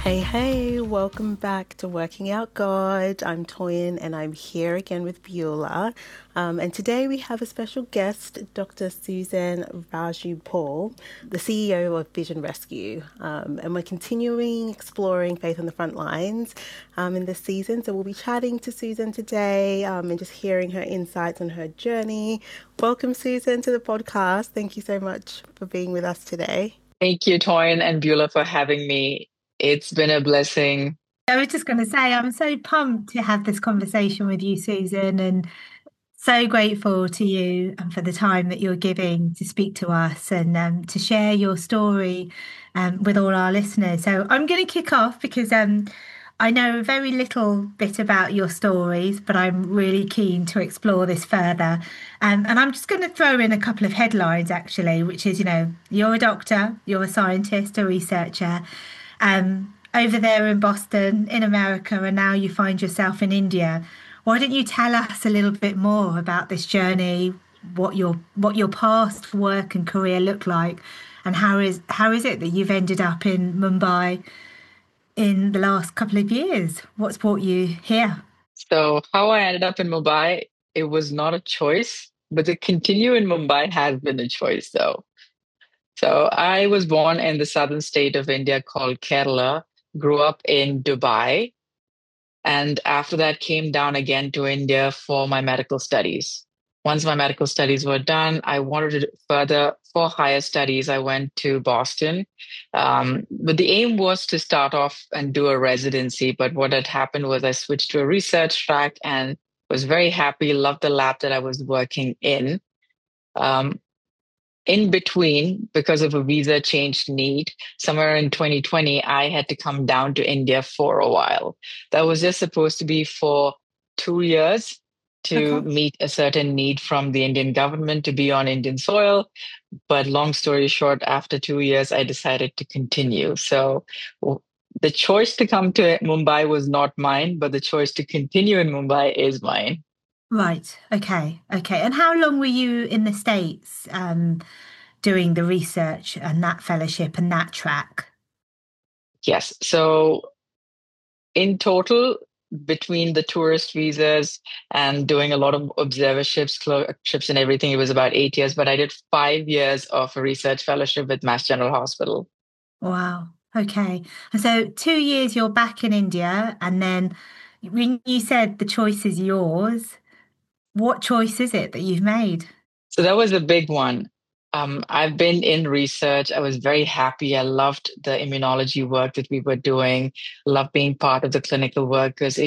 Hey, hey, welcome back to Working Out God. I'm Toyin and I'm here again with Beulah. And today we have a special guest, Dr. Susan Raju Paul, the CEO of Vision Rescue. And we're continuing exploring faith on the front lines in this season. So we'll be chatting to Susan today and just hearing her insights on her journey. Welcome, Susan, to the podcast. Thank you so much for being with us today. Thank you, Toyin and Beulah, for having me. It's been a blessing. I was just going to say, I'm so pumped to have this conversation with you, Susan, and so grateful to you and for the time that you're giving to speak to us and to share your story with all our listeners. So I'm going to kick off because I know very little bit about your stories, but I'm really keen to explore this further. And I'm just going to throw in a couple of headlines, actually, which is, you're a doctor, you're a scientist, a researcher. Over there in Boston, in America, and now you find yourself in India. Why don't you tell us a little bit more about this journey, what your past work and career look like, and how is it that you've ended up in Mumbai in the last couple of years? What's brought you here? So, how I ended up in Mumbai, it was not a choice, but to continue in Mumbai has been a choice, though. So, I was born in the southern state of India called Kerala, grew up in Dubai, and after that came down again to India for my medical studies. Once my medical studies were done, I wanted to further for higher studies. I went to Boston, but the aim was to start off and do a residency. But what had happened was I switched to a research track and was very happy, loved the lab that I was working in. Um, in between, because of a visa change need, somewhere in 2020, I had to come down to India for a while. That was just supposed to be for 2 years to Okay. meet a certain need from the Indian government to be on Indian soil. But long story short, after 2 years, I decided to continue. So the choice to come to Mumbai was not mine, but the choice to continue in Mumbai is mine. Right. Okay. Okay. And how long were you in the States doing the research and that fellowship and that track? Yes. So in total, between the tourist visas and doing a lot of observerships, clerkships, and everything, it was about 8 years. But I did 5 years of a research fellowship with Mass General Hospital. Wow. Okay. And so 2 years you're back in India, and then when you said the choice is yours, what choice is it that you've made? So that was a big one. I've been in research. I was very happy. I loved the immunology work that we were doing, loved being part of the clinical work because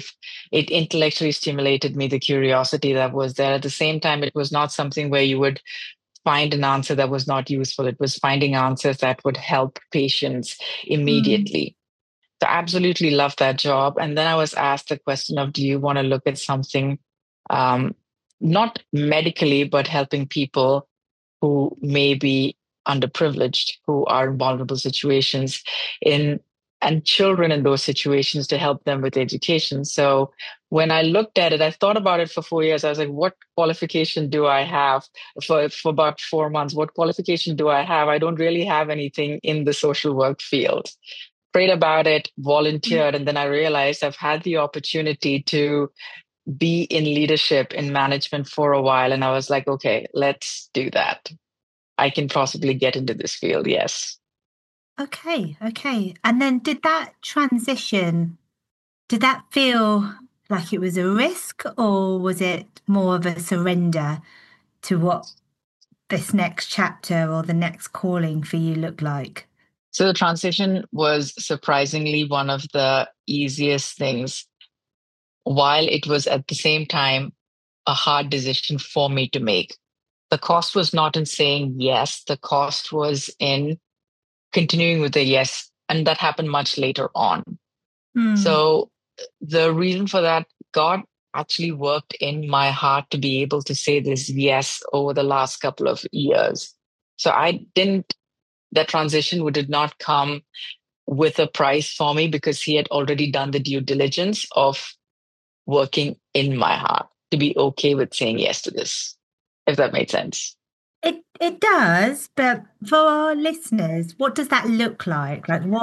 it intellectually stimulated me, the curiosity that was there. At the same time, it was not something where you would find an answer that was not useful. It was finding answers that would help patients Mm, immediately. So I absolutely loved that job. And then I was asked the question of, do you want to look at something, um, not medically, but helping people who may be underprivileged, who are in vulnerable situations in and children in those situations to help them with education. So when I looked at it, I thought about it for 4 years. I was like, what qualification do I have for about 4 months? What qualification do I have? I don't really have anything in the social work field. Prayed about it, volunteered, and then I realized I've had the opportunity to be in leadership in management for a while. And I was like, okay, let's do that. I can possibly get into this field. Yes. okay. Okay. And then did that feel like it was a risk, or was it more of a surrender to what this next chapter or the next calling for you looked like? So the transition was surprisingly one of the easiest things, while it was at the same time a hard decision for me to make. The cost was not in saying yes, the cost was in continuing with the yes. And that happened much later on. Hmm. So the reason for that, God actually worked in my heart to be able to say this yes over the last couple of years. So I didn't, that transition did not come with a price for me because he had already done the due diligence of working in my heart to be okay with saying yes to this, if that made sense. It does, but for our listeners, what does that look like? Like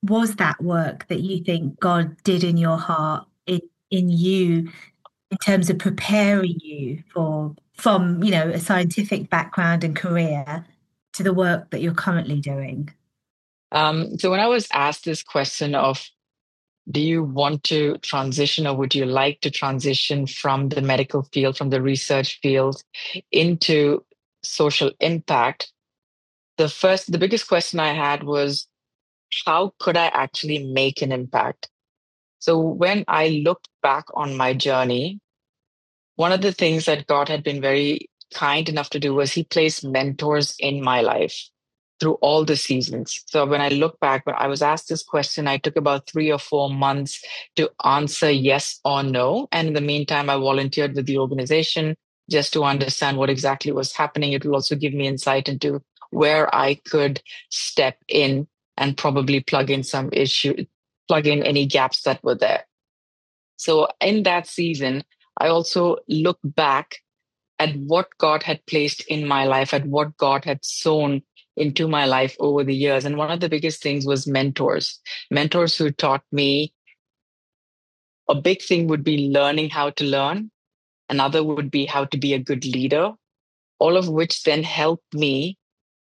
was that work that you think God did in your heart, in you, in terms of preparing you for from, a scientific background and career to the work that you're currently doing? So when I was asked this question of, do you want to transition or would you like to transition from the medical field, from the research field into social impact? The biggest question I had was, how could I actually make an impact? So when I looked back on my journey, one of the things that God had been very kind enough to do was He placed mentors in my life through all the seasons. So when I look back, when I was asked this question, I took about 3 or 4 months to answer yes or no. And in the meantime, I volunteered with the organization just to understand what exactly was happening. It will also give me insight into where I could step in and probably plug in any gaps that were there. So in that season, I also look back at what God had placed in my life, at what God had sown into my life over the years. And one of the biggest things was mentors who taught me. A big thing would be learning how to learn. Another would be how to be a good leader, all of which then helped me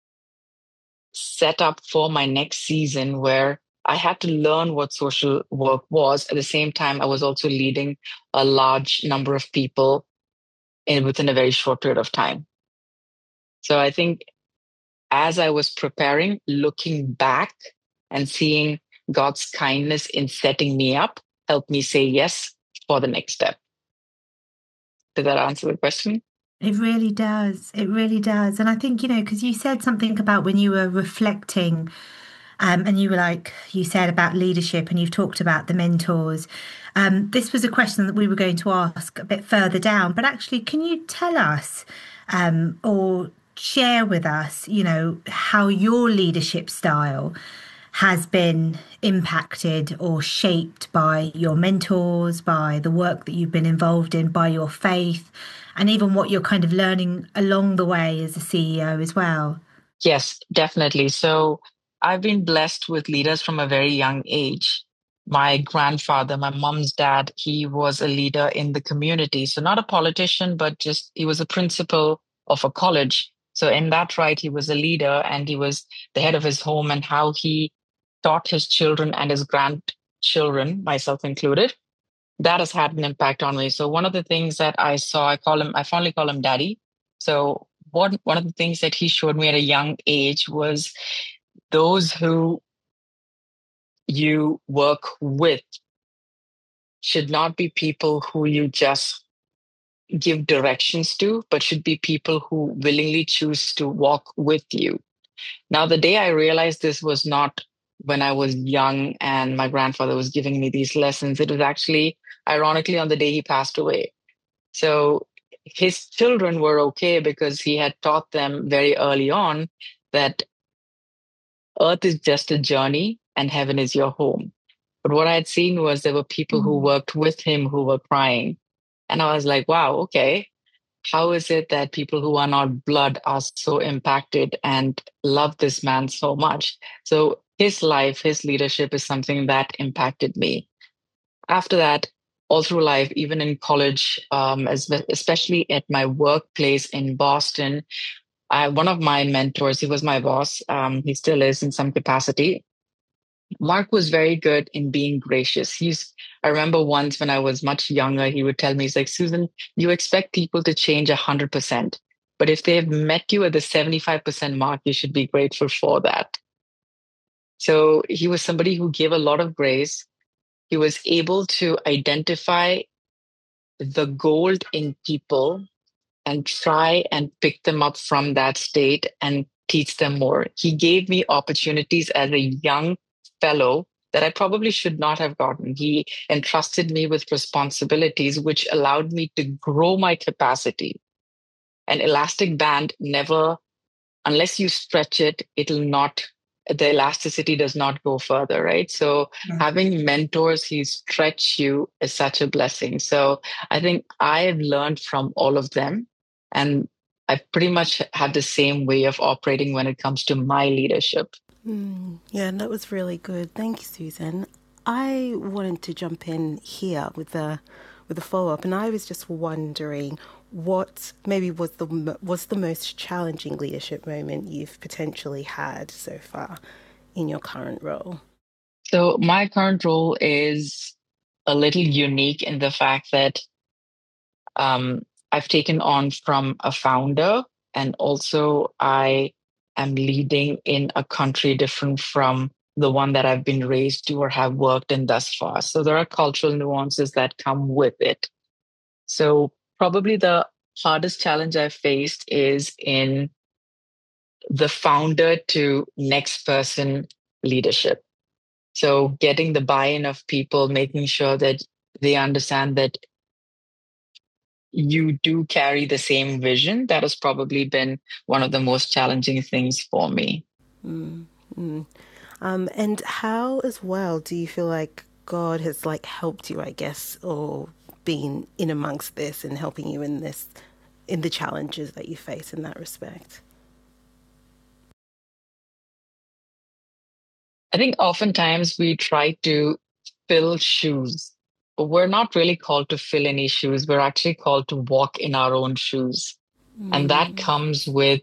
set up for my next season where I had to learn what social work was. At the same time, I was also leading a large number of people within a very short period of time. So I think as I was preparing, looking back and seeing God's kindness in setting me up helped me say yes for the next step. Did that answer the question? It really does. It really does. And I think, because you said something about when you were reflecting, and you said about leadership, and you've talked about the mentors. This was a question that we were going to ask a bit further down, but actually, can you tell us, or share with us, how your leadership style has been impacted or shaped by your mentors, by the work that you've been involved in, by your faith, and even what you're kind of learning along the way as a CEO as well? Yes, definitely. So I've been blessed with leaders from a very young age. My grandfather, my mom's dad, he was a leader in the community. So not a politician, but just he was a principal of a college. So in that right, he was a leader and he was the head of his home, and how he taught his children and his grandchildren, myself included, that has had an impact on me. So one of the things that I saw, I fondly call him daddy. So one of the things that he showed me at a young age was those who you work with should not be people who you just give directions to, but should be people who willingly choose to walk with you. Now, the day I realized this was not when I was young and my grandfather was giving me these lessons, it was actually, ironically, on the day he passed away. So his children were okay because he had taught them very early on that earth is just a journey and heaven is your home. But what I had seen was there were people who worked with him who were crying. And I was like, wow, okay. How is it that people who are not blood are so impacted and love this man so much? So his life, his leadership is something that impacted me. After that, all through life, even in college, especially at my workplace in Boston, one of my mentors, he was my boss. He still is in some capacity. Mark was very good in being gracious. I remember once when I was much younger, he would tell me, he's like, Susan, you expect people to change 100%. But if they've met you at the 75% mark, you should be grateful for that. So he was somebody who gave a lot of grace. He was able to identify the gold in people and try and pick them up from that state and teach them more. He gave me opportunities as a young fellow that I probably should not have gotten. He entrusted me with responsibilities, which allowed me to grow my capacity. An elastic band never, unless you stretch it, the elasticity does not go further, right? So having mentors who stretch you is such a blessing. So I think I've learned from all of them, and I pretty much have the same way of operating when it comes to my leadership. Yeah, and that was really good. Thank you, Susan. I wanted to jump in here with a follow up, and I was just wondering what maybe was the most challenging leadership moment you've potentially had so far in your current role. So my current role is a little unique in the fact that I've taken on from a founder, and also I am leading in a country different from the one that I've been raised to or have worked in thus far. So there are cultural nuances that come with it. So probably the hardest challenge I've faced is in the founder to next person leadership. So getting the buy-in of people, making sure that they understand that you do carry the same vision. That has probably been one of the most challenging things for me. And how as well do you feel like God has like helped you, I guess, or been in amongst this and helping you in this, in the challenges that you face in that respect? I think oftentimes we try to fill shoes, but we're not really called to fill any shoes. We're actually called to walk in our own shoes. And that comes with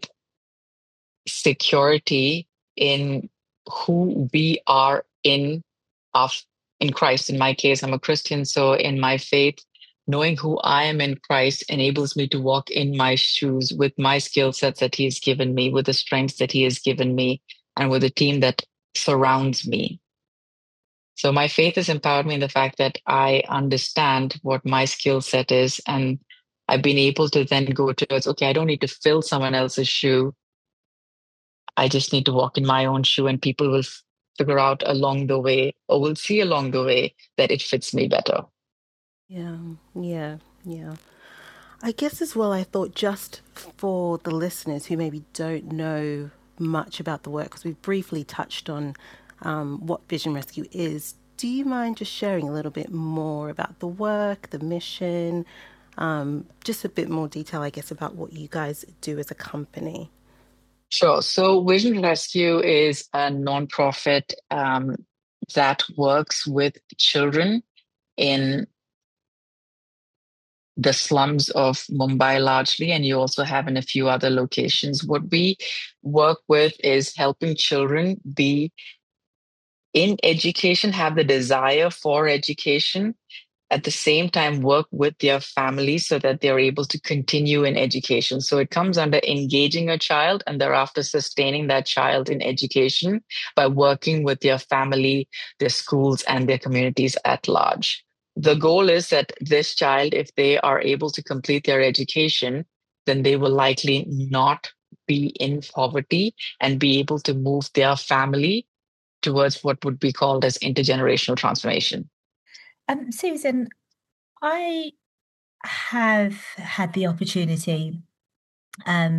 security in who we are of in Christ. In my case, I'm a Christian, so in my faith, knowing who I am in Christ enables me to walk in my shoes with my skill sets that He has given me, with the strengths that He has given me, and with a team that surrounds me. So my faith has empowered me in the fact that I understand what my skill set is, and I've been able to then go towards, okay, I don't need to fill someone else's shoe. I just need to walk in my own shoe, and people will figure out along the way, or will see along the way, that it fits me better. Yeah, yeah, yeah. I guess as well, I thought just for the listeners who maybe don't know much about the work, because we've briefly touched on what Vision Rescue is, do you mind just sharing a little bit more about the work, the mission, just a bit more detail, I guess, about what you guys do as a company? Sure. So Vision Rescue is a nonprofit that works with children in the slums of Mumbai largely, and you also have in a few other locations. What we work with is helping children be in education, have the desire for education, at the same time work with their families so that they're able to continue in education. So it comes under engaging a child and thereafter sustaining that child in education by working with their family, their schools, and their communities at large. The goal is that this child, if they are able to complete their education, then they will likely not be in poverty and be able to move their family towards what would be called as intergenerational transformation. Susan, I have had the opportunity, um,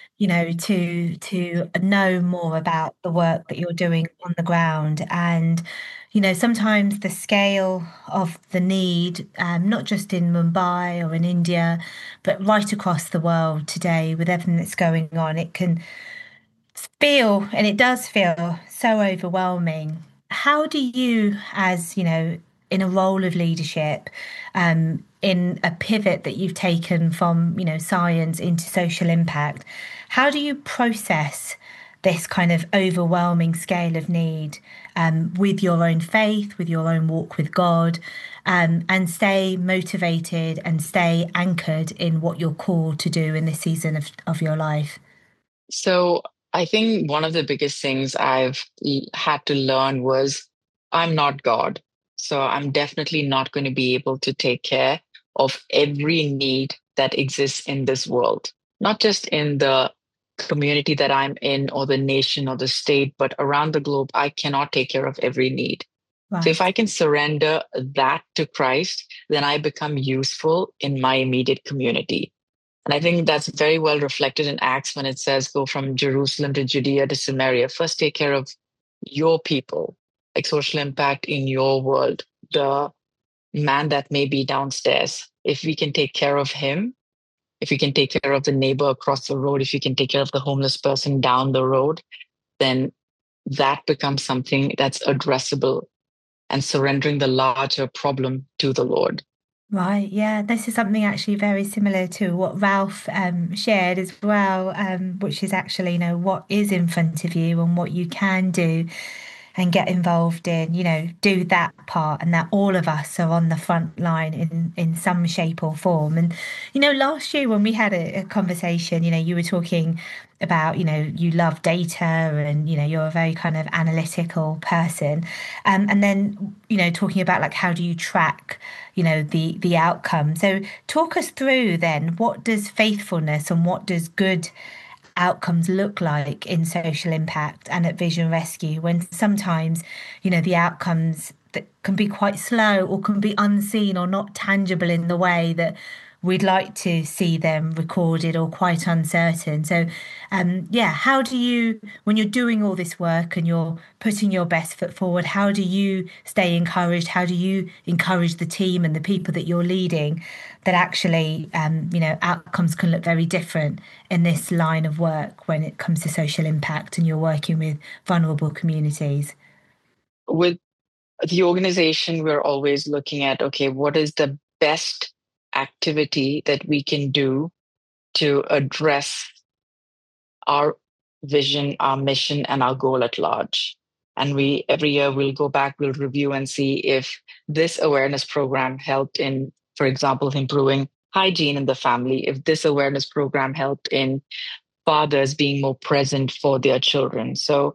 to know more about the work that you're doing on the ground, and sometimes the scale of the need, not just in Mumbai or in India, but right across the world today, with everything that's going on, it can feel, and it does feel so overwhelming. How do you, as in a role of leadership, in a pivot that you've taken from, science into social impact, how do you process this kind of overwhelming scale of need, with your own faith, with your own walk with God, and stay motivated and stay anchored in what you're called to do in this season of your life? So I think one of the biggest things had to learn was I'm not God. So I'm definitely not going to be able to take care of every need that exists in this world, not just in the community that I'm in or the nation or the state, but around the globe. I cannot take care of every need. So if Right. I can surrender that to Christ, then I become useful in my immediate community. And I think that's very well reflected in Acts when it says, go from Jerusalem to Judea to Samaria. First, take care of your people, like social impact in your world, the man that may be downstairs. If we can take care of him, if we can take care of the neighbor across the road, if you can take care of the homeless person down the road, then that becomes something that's addressable and surrendering the larger problem to the Lord. Right, yeah, this is something actually very similar to what Ralph shared as well, which is actually, what is in front of you and what you can do and get involved in, do that part, and that all of us are on the front line in some shape or form. And last year when we had a conversation, you were talking about, you love data and you're a very kind of analytical person, and then talking about like how do you track the outcome. So talk us through then, what does faithfulness and what does good outcomes look like in social impact and at Vision Rescue, when sometimes, the outcomes that can be quite slow or can be unseen or not tangible in the way that we'd like to see them recorded, or quite uncertain. So, yeah, how do you, when you're doing all this work and you're putting your best foot forward, how do you stay encouraged? How do you encourage the team and the people that you're leading that actually, outcomes can look very different in this line of work when it comes to social impact and you're working with vulnerable communities? With the organization, we're always looking at, okay, what is the best activity that we can do to address our vision, our mission, and our goal at large. And we every year we'll go back, we'll review and see if this awareness program helped in, for example, improving hygiene in the family, if this awareness program helped in fathers being more present for their children. So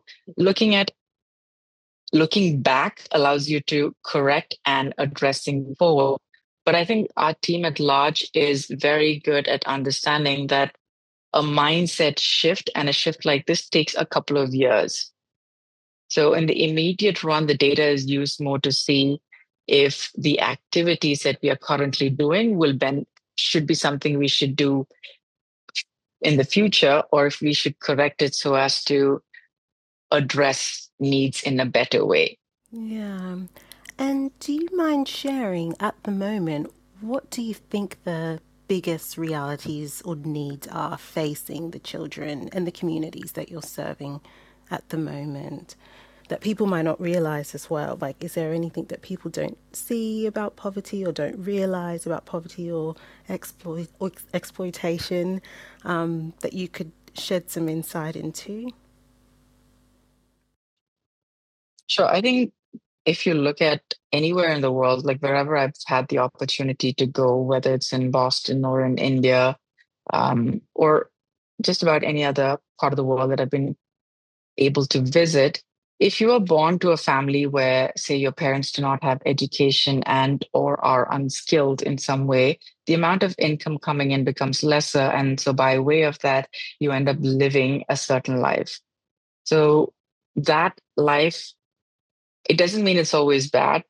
looking back allows you to correct and addressing forward. But I think our team at large is very good at understanding that a mindset shift and a shift like this takes a couple of years. So in the immediate run, the data is used more to see if the activities that we are currently doing should be something we should do in the future, or if we should correct it so as to address needs in a better way. Yeah. And do you mind sharing at the moment, what do you think the biggest realities or needs are facing the children and the communities that you're serving at the moment that people might not realize as well? Like, is there anything that people don't see about poverty or don't realize about poverty or exploitation that you could shed some insight into? Sure. I think if you look at anywhere in the world, like wherever I've had the opportunity to go, whether it's in Boston or in India, or just about any other part of the world that I've been able to visit, if you are born to a family where, say, your parents do not have education and or are unskilled in some way, the amount of income coming in becomes lesser. And so by way of that, you end up living a certain life. So that life, it doesn't mean it's always bad.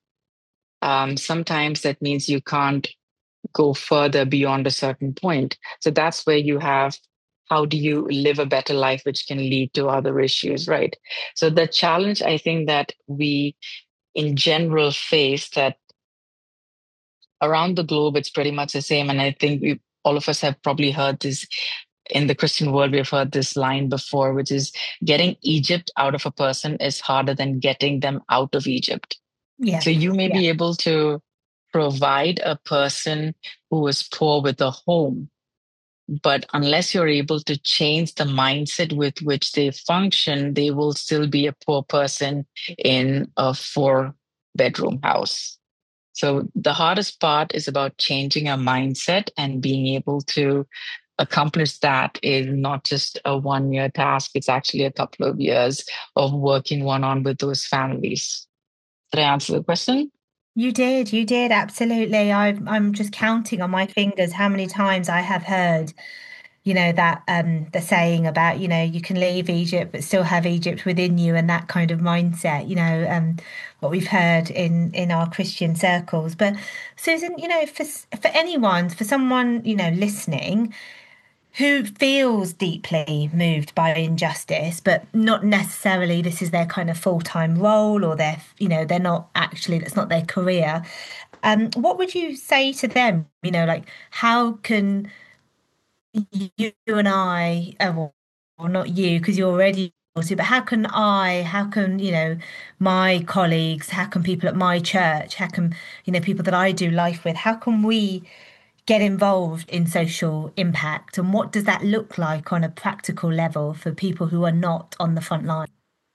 Sometimes that means you can't go further beyond a certain point. So that's where you have, how do you live a better life, which can lead to other issues, right? So the challenge I think that we in general face, that around the globe, it's pretty much the same. And I think all of us have probably heard this in the Christian world. We've heard this line before, which is getting Egypt out of a person is harder than getting them out of Egypt. Yeah. So you may Yeah. be able to provide a person who is poor with a home, but unless you're able to change the mindset with which they function, they will still be a poor person in a 4-bedroom house. So the hardest part is about changing our mindset, and being able to accomplish that is not just a 1-year task. It's actually a couple of years of working one-on with those families. Did I answer the question? You did, absolutely. I'm just counting on my fingers how many times I have heard, that the saying about, you can leave Egypt but still have Egypt within you, and that kind of mindset, what we've heard in our Christian circles. But Susan, for anyone, for someone, listening who feels deeply moved by injustice, but not necessarily this is their kind of full-time role, or they're not actually, that's not their career. What would you say to them? Like, how can you and I, or not you, because you're already to, but how can, my colleagues, how can people at my church, how can, people that I do life with, how can we get involved in social impact? And what does that look like on a practical level for people who are not on the front line?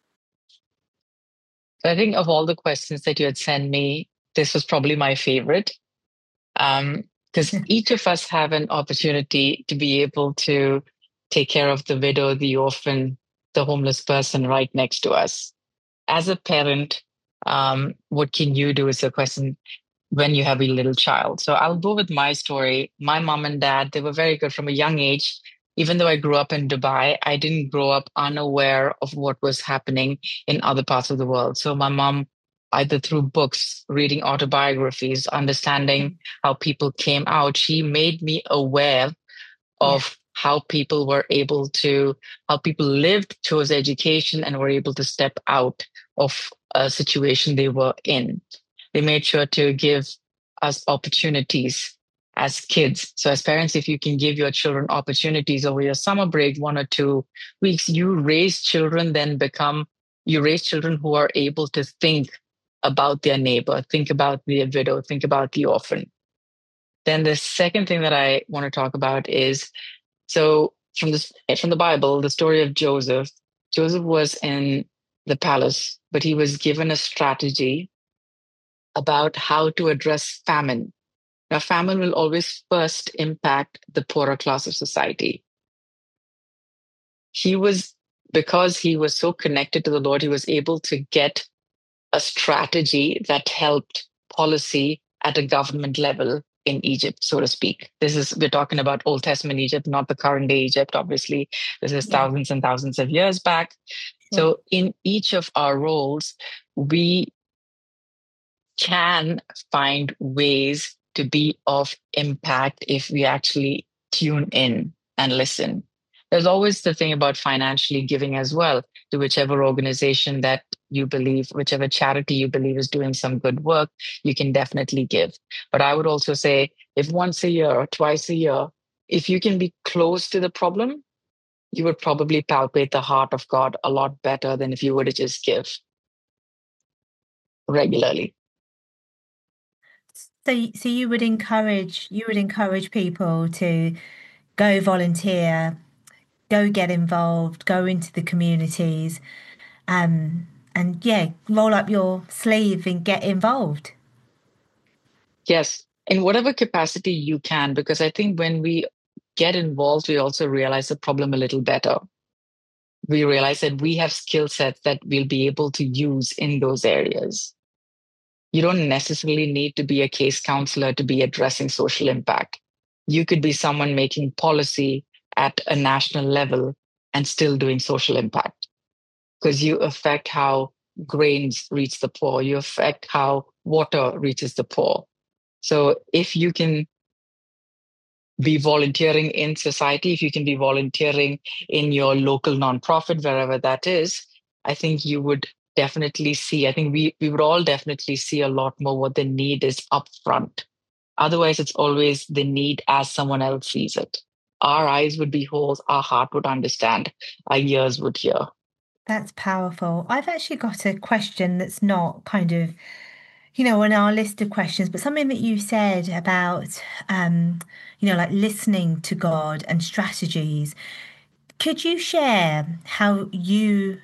So I think of all the questions that you had sent me, this was probably my favorite. Because each of us have an opportunity to be able to take care of the widow, the orphan, the homeless person right next to us. As a parent, what can you do is a question when you have a little child. So I'll go with my story. My mom and dad, they were very good from a young age. Even though I grew up in Dubai, I didn't grow up unaware of what was happening in other parts of the world. So my mom, either through books, reading autobiographies, understanding how people came out, she made me aware Yeah. of how people lived, chose education, and were able to step out of a situation they were in. They made sure to give us opportunities as kids. So, as parents, if you can give your children opportunities over your summer break, 1 or 2 weeks, you raise children who are able to think about their neighbor, think about the widow, think about the orphan. Then the second thing that I want to talk about is so from the Bible, the story of Joseph. Joseph was in the palace, but he was given a strategy about how to address famine. Now, famine will always first impact the poorer class of society. He was, because he was so connected to the Lord, he was able to get a strategy that helped policy at a government level in Egypt, so to speak. We're talking about Old Testament Egypt, not the current day Egypt, obviously. This is Yeah. thousands and thousands of years back. Sure. So in each of our roles, we can find ways to be of impact if we actually tune in and listen. There's always the thing about financially giving as well to whichever organization that you believe, whichever charity you believe is doing some good work, you can definitely give. But I would also say if once a year or twice a year, if you can be close to the problem, you would probably palpate the heart of God a lot better than if you were to just give regularly. So you would encourage people to go volunteer, go get involved, go into the communities, and yeah, roll up your sleeve and get involved. Yes, in whatever capacity you can, because I think when we get involved, we also realize the problem a little better. We realize that we have skill sets that we'll be able to use in those areas. You don't necessarily need to be a case counselor to be addressing social impact. You could be someone making policy at a national level and still doing social impact because you affect how grains reach the poor, you affect how water reaches the poor. So if you can be volunteering in society, if you can be volunteering in your local nonprofit, wherever that is, I think you would definitely see, I think we would all definitely see a lot more what the need is upfront. Otherwise, it's always the need as someone else sees it. Our eyes would behold, our heart would understand, our ears would hear. That's powerful. I've actually got a question that's not kind of, on our list of questions, but something that you said about, like listening to God and strategies. Could you share how you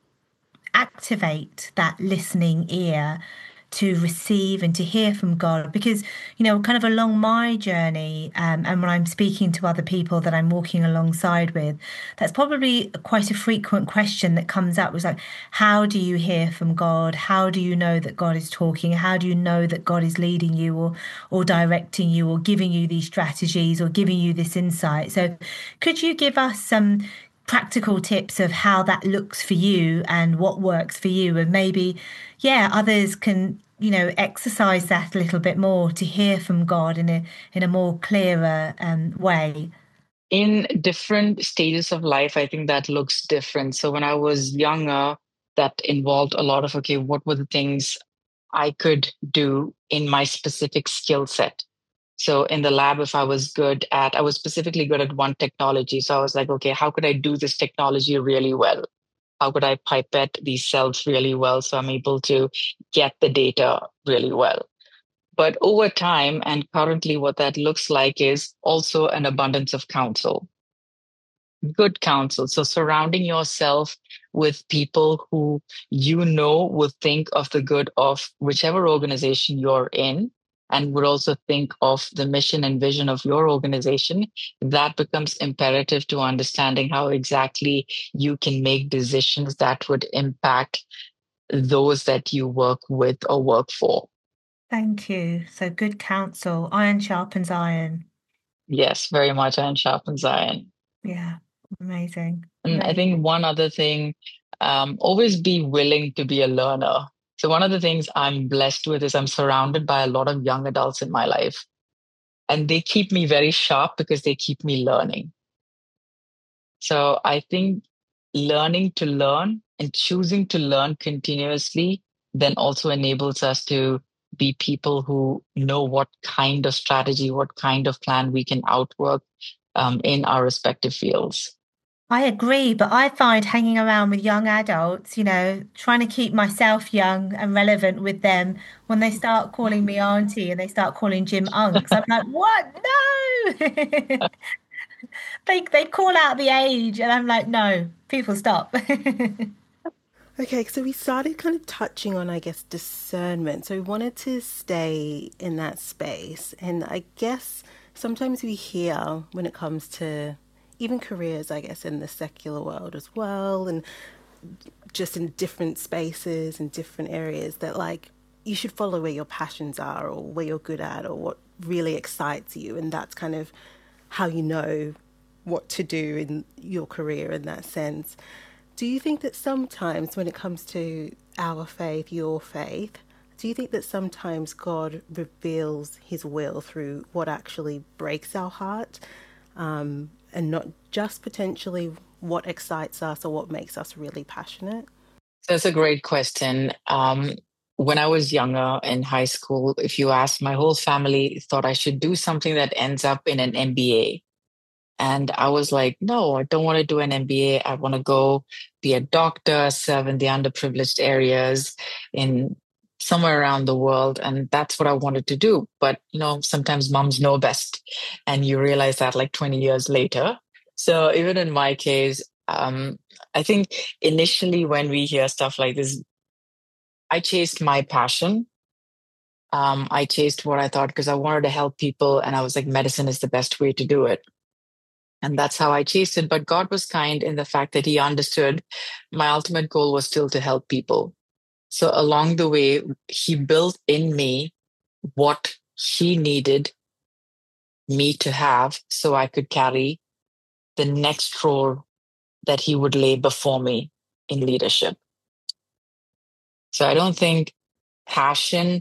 activate that listening ear to receive and to hear from God? Because, kind of along my journey, and when I'm speaking to other people that I'm walking alongside with, that's probably quite a frequent question that comes up was like, how do you hear from God? How do you know that God is talking? How do you know that God is leading you or directing you or giving you these strategies or giving you this insight? So could you give us some practical tips of how that looks for you and what works for you, and maybe others can exercise that a little bit more to hear from God in a more clearer way. In different stages of life, I think that looks different. So when I was younger, that involved a lot of, okay, what were the things I could do in my specific skill set? So in the lab, if I was I was specifically good at one technology. So I was like, okay, how could I do this technology really well? how could I pipette these cells really well so I'm able to get the data really well. But over time, and currently, what that looks like is also an abundance of counsel, good counsel. So surrounding yourself with people who you know will think of the good of whichever organization you're in and would also think of the mission and vision of your organization, that becomes imperative to understanding how exactly you can make decisions that would impact those that you work with or work for. Thank you. So good counsel. Iron sharpens iron. Yes, very much iron sharpens iron. Yeah, amazing. And I Amazing. think one other thing, always be willing to be a learner. So one of the things I'm blessed with is I'm surrounded by a lot of young adults in my life, and they keep me very sharp because they keep me learning. So I think learning to learn and choosing to learn continuously then also enables us to be people who know what kind of strategy, what kind of plan we can outwork in our respective fields. I agree, but I find hanging around with young adults, trying to keep myself young and relevant with them, when they start calling me auntie and they start calling Jim unks, I'm like, what? No! They call out the age and I'm like, no, people stop. Okay, so we started kind of touching on, I guess, discernment. So we wanted to stay in that space. And I guess sometimes we hear when it comes to even careers, I guess, in the secular world as well, and just in different spaces and different areas, that like you should follow where your passions are or where you're good at or what really excites you. And that's kind of how you know what to do in your career in that sense. Do you think that sometimes when it comes to our faith, your faith, do you think that sometimes God reveals his will through what actually breaks our heart, and not just potentially what excites us or what makes us really passionate? That's a great question. When I was younger in high school, if you asked, my whole family thought I should do something that ends up in an MBA. And I was like, no, I don't want to do an MBA. I want to go be a doctor, serve in the underprivileged areas in somewhere around the world. And that's what I wanted to do. But, sometimes moms know best. And you realize that like 20 years later. So even in my case, I think initially when we hear stuff like this, I chased my passion. I chased what I thought because I wanted to help people. And I was like, medicine is the best way to do it. And that's how I chased it. But God was kind in the fact that he understood my ultimate goal was still to help people. So along the way, he built in me what he needed me to have so I could carry the next role that he would lay before me in leadership. So I don't think passion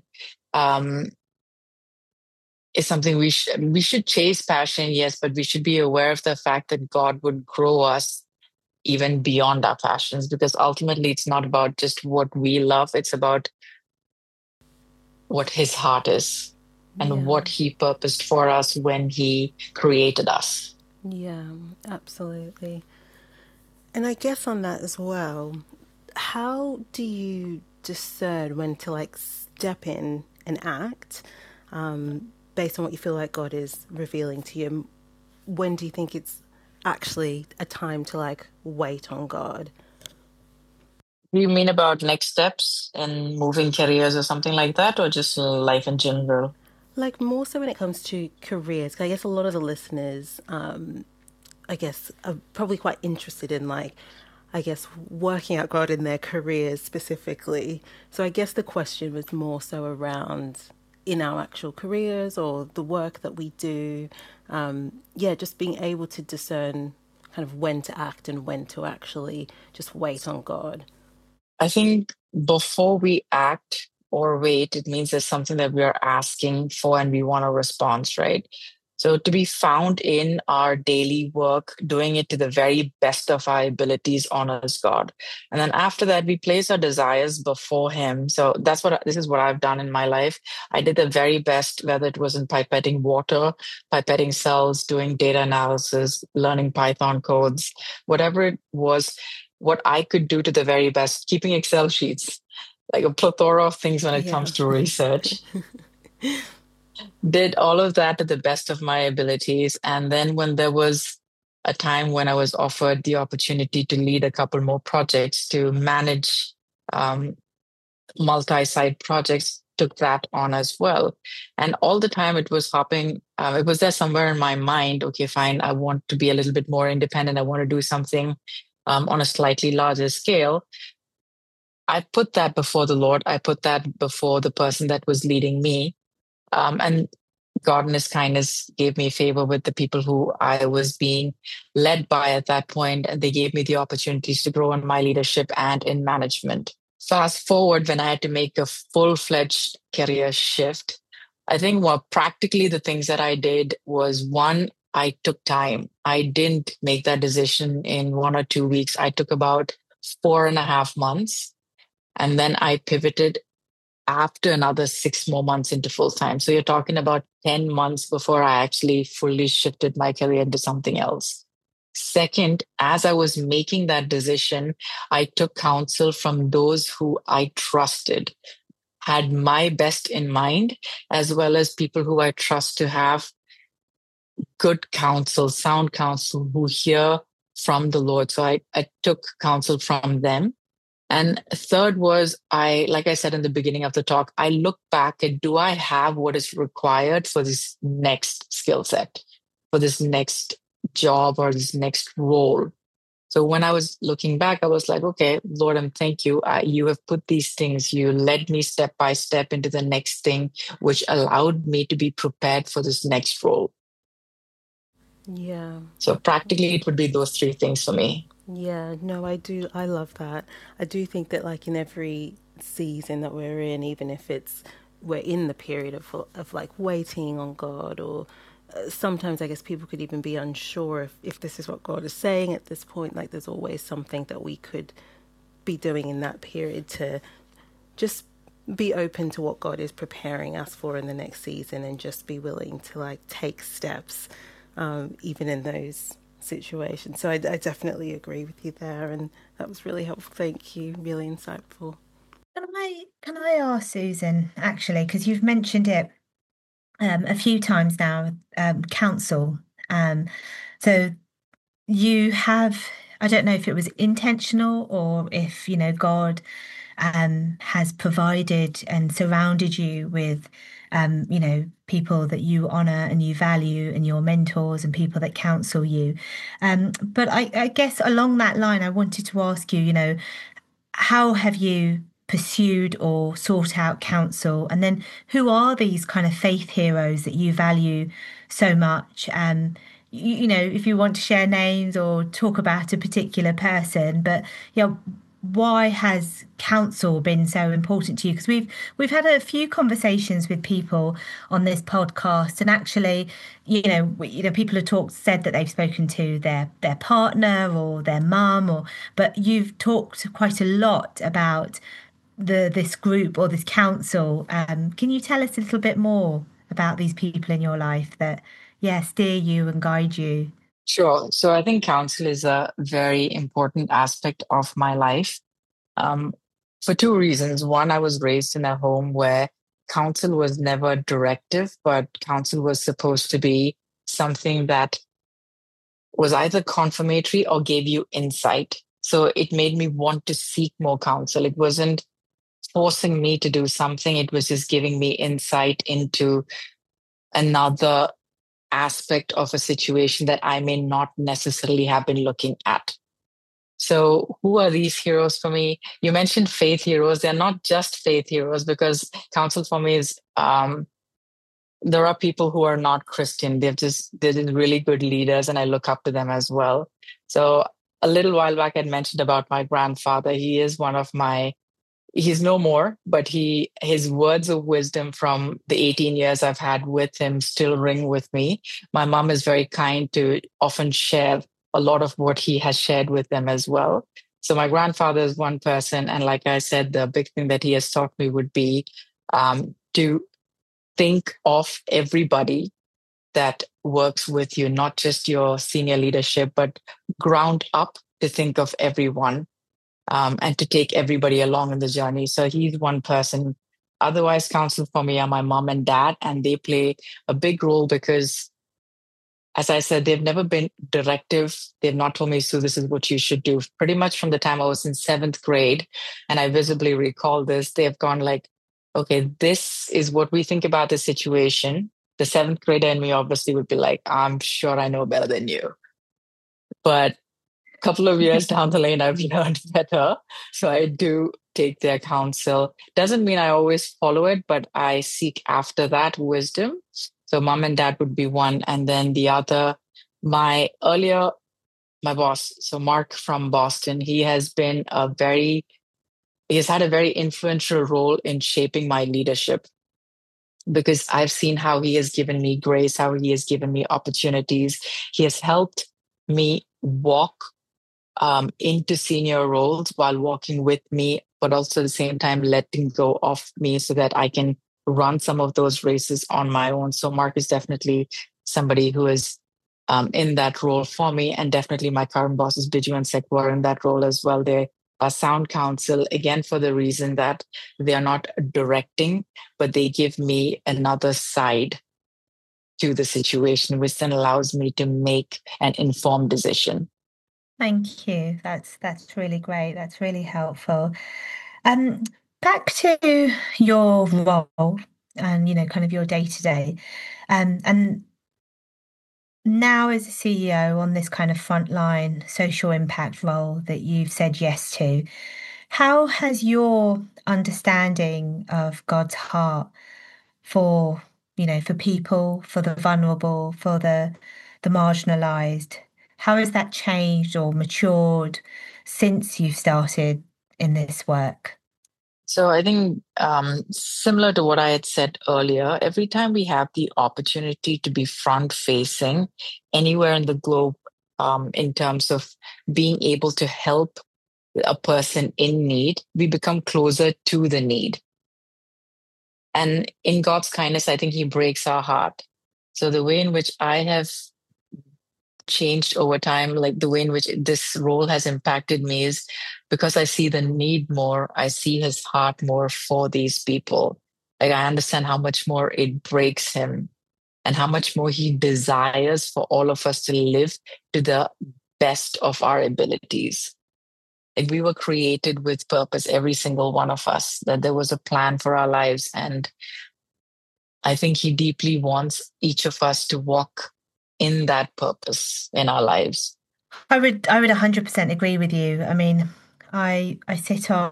is something we should chase passion, yes, but we should be aware of the fact that God would grow us even beyond our passions, because ultimately it's not about just what we love, it's about what his heart is and Yeah, what he purposed for us when he created us. yeah, absolutely. And I guess on that as well, how do you discern when to like step in and act, based on what you feel like God is revealing to you? When do you think it's actually a time to like wait on God? Do you mean about next steps and moving careers or something like that, or just life in general? Like more so when it comes to careers, 'cause I guess a lot of the listeners, I guess, are probably quite interested in like, I guess, working out God in their careers specifically. So I guess the question was more so around in our actual careers or the work that we do. Yeah, just being able to discern kind of when to act and when to actually just wait on God. I think before we act or wait, it means there's something that we are asking for and we want a response, right? So to be found in our daily work, doing it to the very best of our abilities honors God. And then after that, we place our desires before Him. So this is what I've done in my life. I did the very best, whether it was in pipetting water, pipetting cells, doing data analysis, learning Python codes, whatever it was. what I could do to the very best, keeping Excel sheets, like a plethora of things when it Yeah. comes to research. Did all of that to the best of my abilities. And then when there was a time when I was offered the opportunity to lead a couple more projects, to manage um, multi-site projects, took that on as well. And all the time it was hopping, it was there somewhere in my mind, okay, fine, I want to be a little bit more independent. I want to do something on a slightly larger scale. I put that before the Lord. I put that before the person that was leading me. And God in His kindness gave me favor with the people who I was being led by at that point, and they gave me the opportunities to grow in my leadership and in management. Fast forward when I had to make a full-fledged career shift, I think more practically the things that I did was one, I took time. I didn't make that decision in 1 or 2 weeks. I took about 4.5 months, and then I pivoted after another 6 more months into full time. So you're talking about 10 months before I actually fully shifted my career into something else. Second, as I was making that decision, I took counsel from those who I trusted, had my best in mind, as well as people who I trust to have good counsel, sound counsel, who hear from the Lord. So I took counsel from them. And third was like I said in the beginning of the talk, I look back at, do I have what is required for this next skill set, for this next job or this next role? So when I was looking back, I was like, okay, Lord, and thank you. You have put these things, you led me step by step into the next thing, which allowed me to be prepared for this next role. Yeah. So practically, it would be those three things for me. Yeah, no, I do. I love that. I do think that, like, in every season that we're in, even if we're in the period of like waiting on God, or sometimes I guess people could even be unsure if this is what God is saying at this point. Like, there's always something that we could be doing in that period to just be open to what God is preparing us for in the next season, and just be willing to like take steps, even in those situations. So I definitely agree with you there, and that was really helpful. Thank you, really insightful. Can I ask Susan, actually, because you've mentioned it a few times now, counsel. So you have, I don't know if it was intentional or if, God has provided and surrounded you with, people that you honor and you value, and your mentors and people that counsel you. But I guess along that line, I wanted to ask you, how have you pursued or sought out counsel? And then who are these kind of faith heroes that you value so much? If you want to share names or talk about a particular person, but why has counsel been so important to you? Because we've had a few conversations with people on this podcast, and actually, people have said that they've spoken to their partner or their mum, but you've talked quite a lot about this group or this council. Can you tell us a little bit more about these people in your life that, steer you and guide you? Sure. So I think counsel is a very important aspect of my life, um, for two reasons. One, I was raised in a home where counsel was never directive, but counsel was supposed to be something that was either confirmatory or gave you insight. So it made me want to seek more counsel. It wasn't forcing me to do something, it was just giving me insight into another aspect of a situation that I may not necessarily have been looking at. So, who are these heroes for me? You mentioned faith heroes. They're not just faith heroes, because counsel for me is there are people who are not Christian. They're just really good leaders, and I look up to them as well. So, a little while back, I mentioned about my grandfather. He is one of my he's no more, but his words of wisdom from the 18 years I've had with him still ring with me. My mom is very kind to often share a lot of what he has shared with them as well. So my grandfather is one person, and like I said, the big thing that he has taught me would be to think of everybody that works with you, not just your senior leadership, but ground up to think of everyone, and to take everybody along in the journey. So he's one person. Otherwise, counsel for me are my mom and dad, and they play a big role because, as I said, they've never been directive. They've not told me, "So this is what you should do." Pretty much from the time I was in seventh grade, and I visibly recall this, they have gone like, okay, this is what we think about the situation. The seventh grader in me obviously would be like, I'm sure I know better than you. But a couple of years down the lane, I've learned better. So I do take their counsel. Doesn't mean I always follow it, but I seek after that wisdom. So mom and dad would be one. And then the other, my earlier, my boss, so Mark from Boston, he has had a very influential role in shaping my leadership because I've seen how he has given me grace, how he has given me opportunities. He has helped me walk into senior roles while walking with me, but also at the same time letting go of me so that I can run some of those races on my own. So Mark is definitely somebody who is in that role for me, and definitely my current bosses, Biju and Sekwa, are in that role as well. They are sound counsel again for the reason that they are not directing, but they give me another side to the situation, which then allows me to make an informed decision. Thank you. That's really great. That's really helpful. Back to your role and kind of your day to day, and now as a CEO on this kind of frontline social impact role that you've said yes to, how has your understanding of God's heart for, for people, for the vulnerable, for the marginalized, how has that changed or matured since you've started in this work? So I think similar to what I had said earlier, every time we have the opportunity to be front facing anywhere in the globe, in terms of being able to help a person in need, we become closer to the need. And in God's kindness, I think He breaks our heart. So the way in which I have changed over time, like the way in which this role has impacted me, is because I see the need more. I see His heart more for these people. Like I understand how much more it breaks Him and how much more He desires for all of us to live to the best of our abilities. Like we were created with purpose, every single one of us, that there was a plan for our lives. And I think He deeply wants each of us to walk in that purpose in our lives. I would 100% agree with you. I mean, I sit on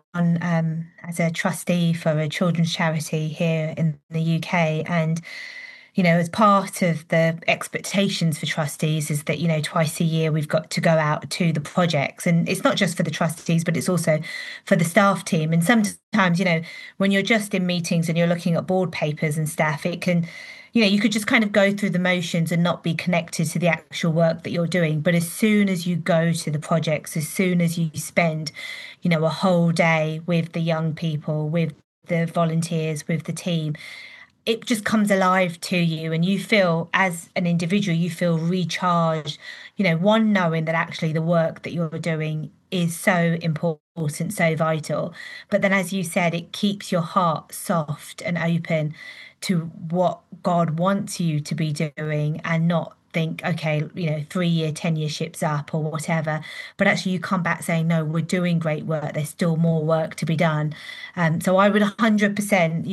as a trustee for a children's charity here in the UK, and as part of the expectations for trustees is that, twice a year we've got to go out to the projects. And it's not just for the trustees, but it's also for the staff team. And sometimes, when you're just in meetings and you're looking at board papers and stuff, it can, you could just kind of go through the motions and not be connected to the actual work that you're doing. But as soon as you go to the projects, as soon as you spend, a whole day with the young people, with the volunteers, with the team, it just comes alive to you, and you feel as an individual, you feel recharged, one, knowing that actually the work that you're doing is so important, so vital. But then, as you said, it keeps your heart soft and open to what God wants you to be doing, and not think, okay, 3 year, 10 year ships up or whatever. But actually, you come back saying, no, we're doing great work. There's still more work to be done. So I would 100%,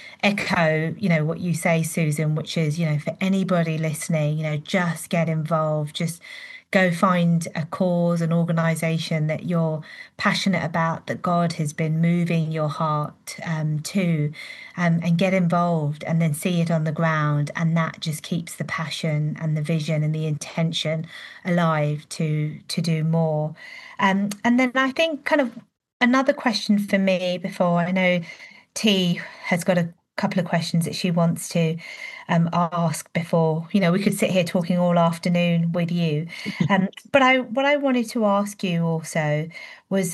echo, what you say, Susan, which is, for anybody listening, just get involved, just go find a cause, an organization that you're passionate about, that God has been moving your heart to, and get involved and then see it on the ground. And that just keeps the passion and the vision and the intention alive to do more. And then I think kind of another question for me before, I know T has got a couple of questions that she wants to ask before. We could sit here talking all afternoon with you. But what I wanted to ask you also was,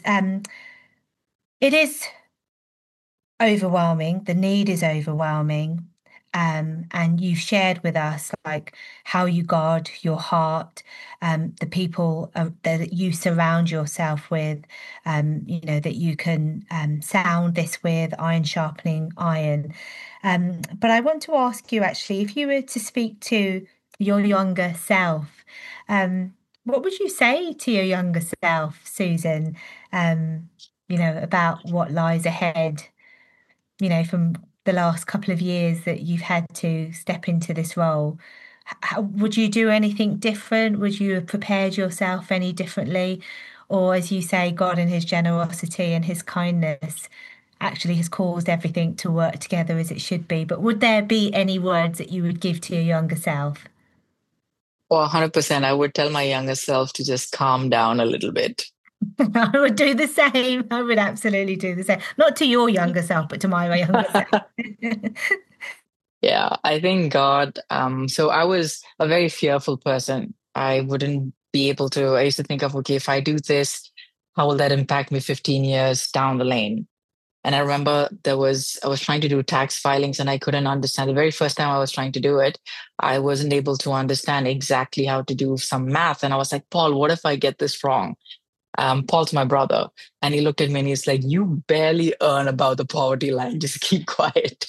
it is overwhelming. The need is overwhelming. and you've shared with us like how you guard your heart, the people that you surround yourself with, that you can sound this with, iron sharpening iron. But I want to ask you actually, if you were to speak to your younger self, what would you say to your younger self, Susan, about what lies ahead, from the last couple of years that you've had to step into this role? Would you do anything different? Would you have prepared yourself any differently? Or, as you say, God and his generosity and his kindness actually has caused everything to work together as it should be. But would there be any words that you would give to your younger self? Well, 100%, I would tell my younger self to just calm down a little bit. I would do the same. I would absolutely do the same. Not to your younger self, but to my younger self. Yeah, I think God, so I was a very fearful person. I wouldn't be able to, I used to think of, okay, if I do this, how will that impact me 15 years down the lane? And I remember I was trying to do tax filings and I couldn't understand. The very first time I was trying to do it, I wasn't able to understand exactly how to do some math. And I was like, Paul, what if I get this wrong? Paul's my brother. And he looked at me and he's like, you barely earn above the poverty line. Just keep quiet.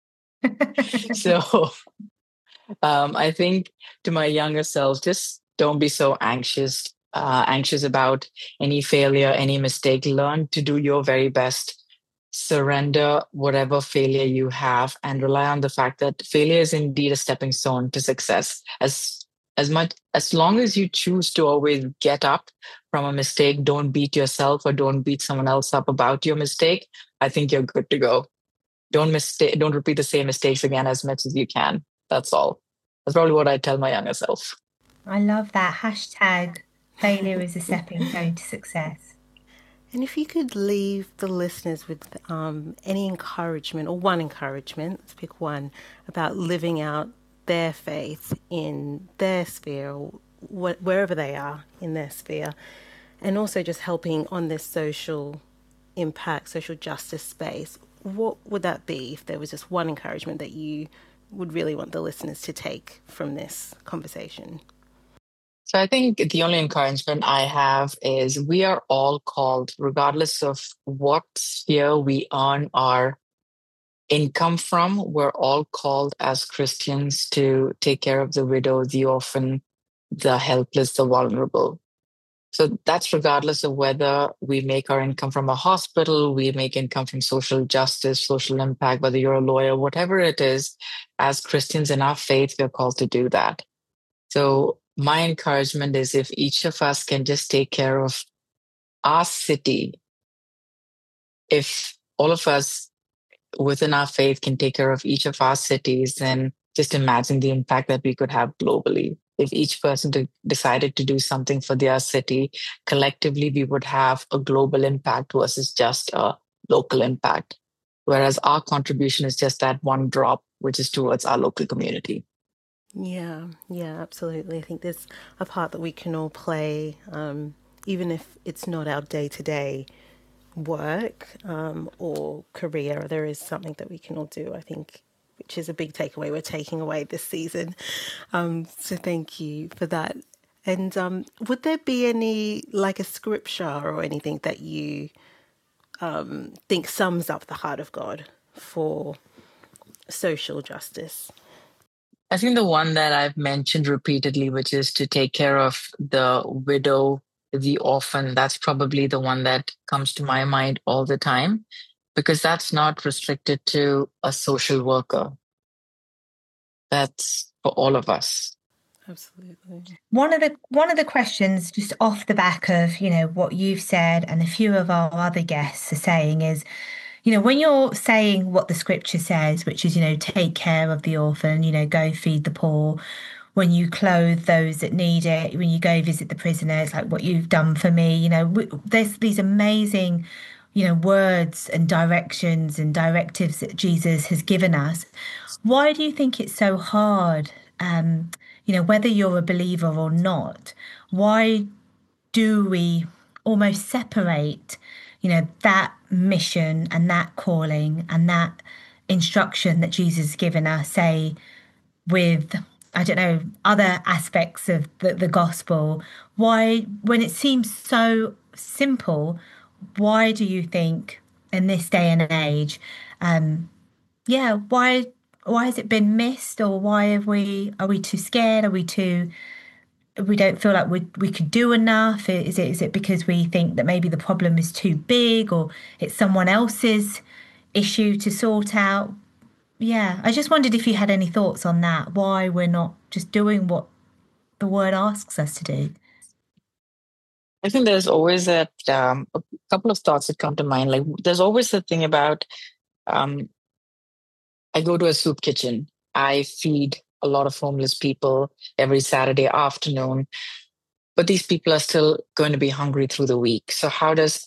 So I think to my younger self, just don't be so anxious about any failure, any mistake. Learn to do your very best. Surrender whatever failure you have and rely on the fact that failure is indeed a stepping stone to success. As long as you choose to always get up from a mistake, don't beat yourself or don't beat someone else up about your mistake, I think you're good to go. Don't repeat the same mistakes again as much as you can. That's all. That's probably what I tell my younger self. I love that. Hashtag failure is a stepping stone to success. And if you could leave the listeners with any encouragement, or one encouragement, let's pick one, about living out their faith in their sphere, or wherever they are in their sphere, and also just helping on this social impact, social justice space, what would that be if there was just one encouragement that you would really want the listeners to take from this conversation? So I think the only encouragement I have is we are all called, regardless of what sphere we earn our income from, we're all called as Christians to take care of the widow, the orphan, the helpless, the vulnerable. So that's regardless of whether we make our income from a hospital, we make income from social justice, social impact, whether you're a lawyer, whatever it is, as Christians in our faith, we're called to do that. So my encouragement is if each of us can just take care of our city, if all of us within our faith can take care of each of our cities, then just imagine the impact that we could have globally. If each person decided to do something for their city, collectively, we would have a global impact versus just a local impact. Whereas our contribution is just that one drop, which is towards our local community. Yeah, absolutely. I think there's a part that we can all play, even if it's not our day-to-day work or career. There is something that we can all do, I think, which is a big takeaway we're taking away this season. So thank you for that. And would there be any, like a scripture or anything that you think sums up the heart of God for social justice? I think the one that I've mentioned repeatedly, which is to take care of the widow, the orphan, that's probably the one that comes to my mind all the time, because that's not restricted to a social worker. That's for all of us. Absolutely. One of the questions, just off the back of, what you've said and a few of our other guests are saying is, when you're saying what the scripture says, which is, take care of the orphan, go feed the poor, when you clothe those that need it, when you go visit the prisoners, like what you've done for me, there's these amazing, words and directions and directives that Jesus has given us. Why do you think it's so hard, whether you're a believer or not? Why do we almost separate, that mission and that calling and that instruction that Jesus has given us, say, with, I don't know, other aspects of the gospel? Why, when it seems so simple, why do you think in this day and age, yeah, why has it been missed, or why are we too scared? Are we too, we don't feel like we could do enough? Is it because we think that maybe the problem is too big, or it's someone else's issue to sort out? Yeah, I just wondered if you had any thoughts on that, why we're not just doing what the word asks us to do. I think there's always a couple of thoughts that come to mind. Like there's always the thing about um, I go to a soup kitchen. I feed a lot of homeless people every Saturday afternoon, but these people are still going to be hungry through the week. So how does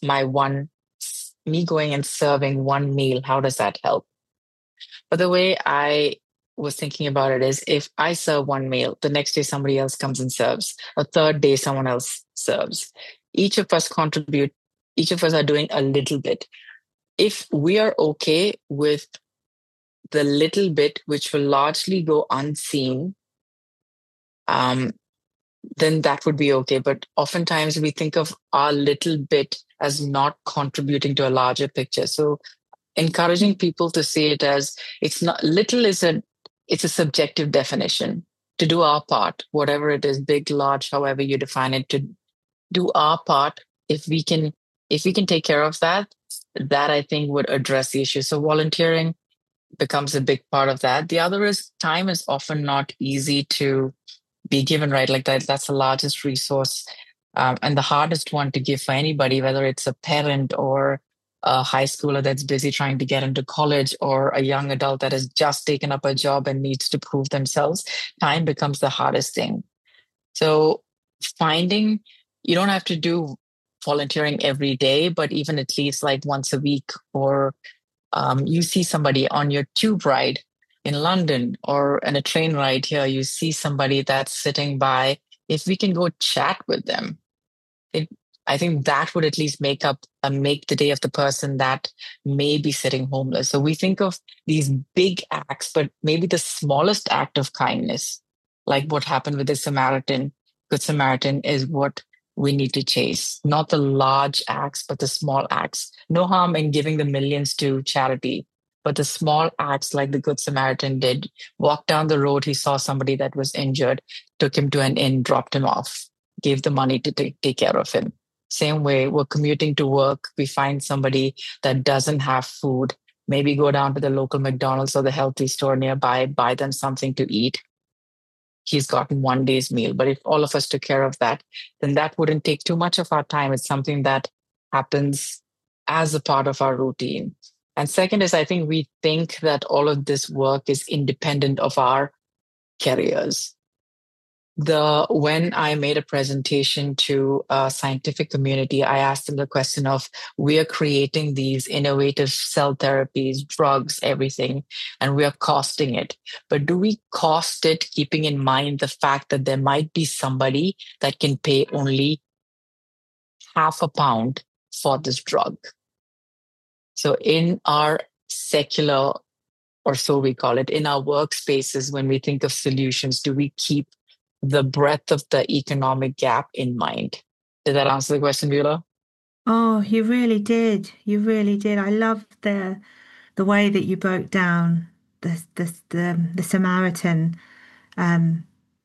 me going and serving one meal, how does that help? But the way I was thinking about it is if I serve one meal, the next day somebody else comes and serves, a third day someone else serves. Each of us contribute, each of us are doing a little bit. If we are okay with the little bit, which will largely go unseen, um, then that would be okay. But oftentimes we think of our little bit as not contributing to a larger picture. So encouraging people to see it as it's not little it's a subjective definition. To do our part, whatever it is, big, large, however you define it, to do our part. If we can take care of that, that I think would address the issue. So volunteering becomes a big part of that. The other is time is often not easy to be given, right? Like that's the largest resource, and the hardest one to give for anybody, whether it's a parent or a high schooler that's busy trying to get into college or a young adult that has just taken up a job and needs to prove themselves. Time becomes the hardest thing. So finding, you don't have to do volunteering every day, but even at least like once a week, or you see somebody on your tube ride in London or in a train ride here, you see somebody that's sitting by. If we can go chat with them, it, I think that would at least make the day of the person that may be sitting homeless. So we think of these big acts, but maybe the smallest act of kindness, like what happened with the Good Samaritan, is what we need to chase. Not the large acts, but the small acts. No harm in giving the millions to charity, but the small acts like the Good Samaritan did. Walked down the road, he saw somebody that was injured, took him to an inn, dropped him off, gave the money to take care of him. Same way, we're commuting to work, we find somebody that doesn't have food, maybe go down to the local McDonald's or the healthy store nearby, buy them something to eat. He's gotten one day's meal. But if all of us took care of that, then that wouldn't take too much of our time. It's something that happens as a part of our routine. And second is, I think we think that all of this work is independent of our careers. When I made a presentation to a scientific community, I asked them the question of, we are creating these innovative cell therapies, drugs, everything, and we are costing it. But do we cost it keeping in mind the fact that there might be somebody that can pay only half a pound for this drug? So in our secular, or so we call it, in our workspaces, when we think of solutions, do we keep the breadth of the economic gap in mind? Did that answer the question, Beulah? Oh, you really did. You really did. I love the way that you broke down the Samaritan. Um,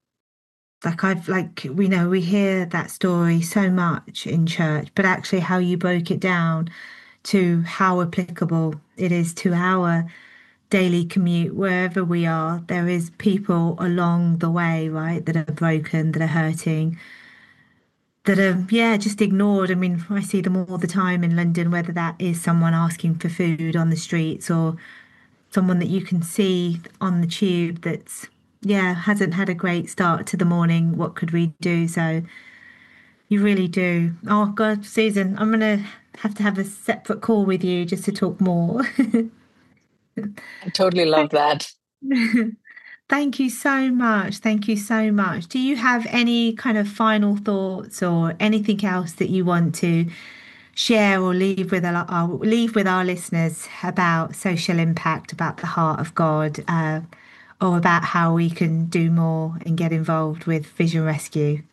we know we hear that story so much in church, but actually how you broke it down to how applicable it is to our daily commute, wherever we are. There is people along the way, right, that are broken, that are hurting, that are, yeah, just ignored. I mean, I see them all the time in London, whether that is someone asking for food on the streets or someone that you can see on the tube that's, yeah, hasn't had a great start to the morning. What could we do? So you really do. Oh, God, Susan, I'm going to have a separate call with you just to talk more. I totally love that. Thank you so much. Thank you so much. Do you have any kind of final thoughts or anything else that you want to share or leave with our listeners about social impact, about the heart of God, or about how we can do more and get involved with Vision Rescue?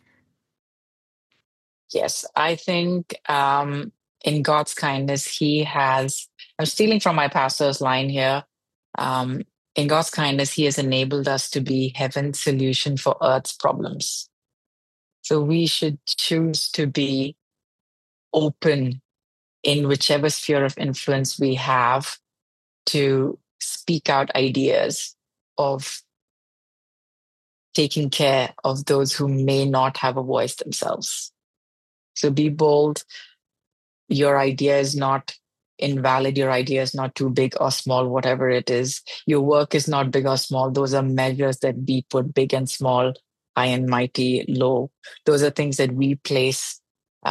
Yes, I think in God's kindness, I'm stealing from my pastor's line here. Um, in God's kindness, He has enabled us to be heaven's solution for earth's problems. So we should choose to be open in whichever sphere of influence we have to speak out ideas of taking care of those who may not have a voice themselves. So be bold. Your idea is not invalid. Your idea is not too big or small, whatever it is. Your work is not big or small. Those are measures that we put, big and small, high and mighty, low. Those are things that we place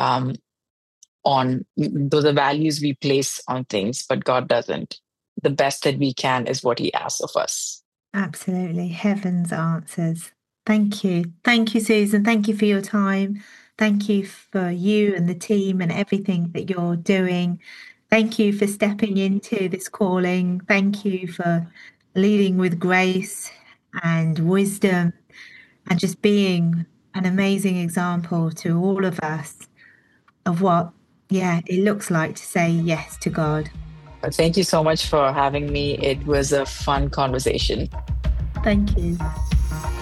those are values we place on things, but God doesn't. The best that we can is what He asks of us. Absolutely. Heaven's answers. Thank you. Thank you, Susan. Thank you for your time. Thank you for you and the team and everything that you're doing. Thank you for stepping into this calling. Thank you for leading with grace and wisdom and just being an amazing example to all of us of what, it looks like to say yes to God. Thank you so much for having me. It was a fun conversation. Thank you.